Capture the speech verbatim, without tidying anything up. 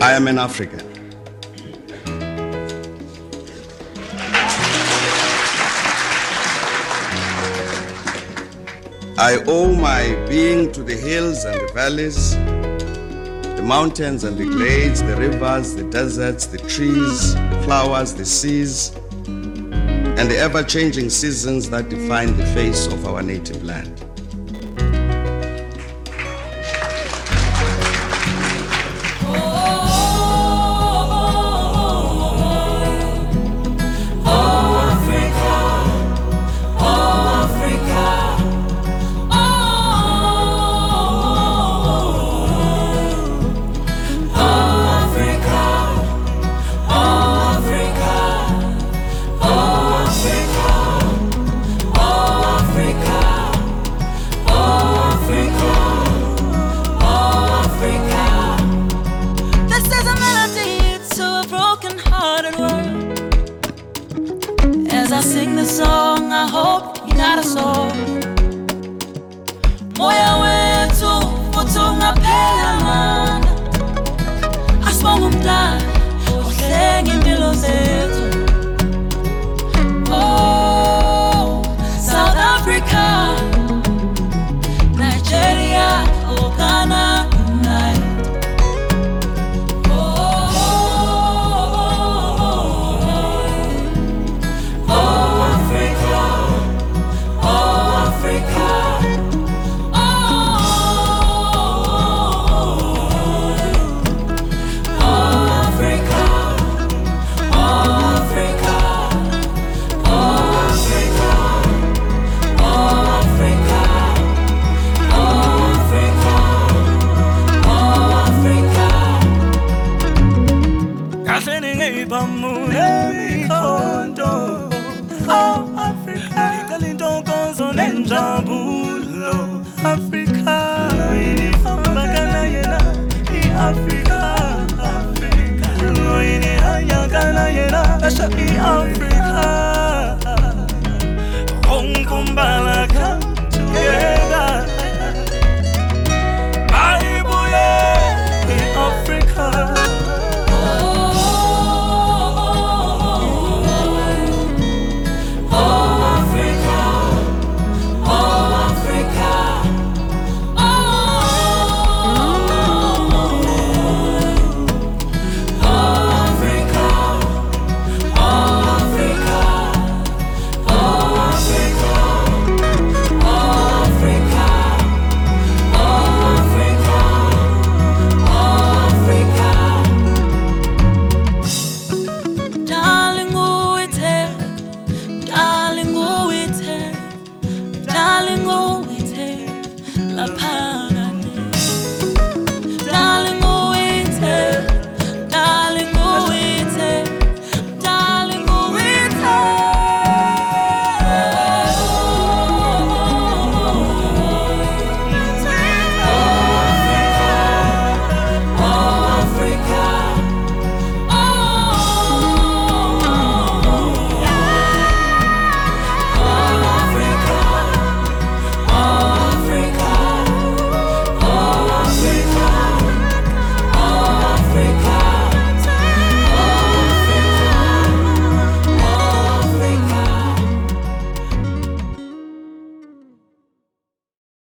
I am an African. I owe my being to the hills and the valleys, the mountains and the glades, the rivers, the deserts, the trees, the flowers, the seas, and the ever-changing seasons that define the face of our native land. As I sing the song, I hope you got a soul. Moya wetu utungaphela.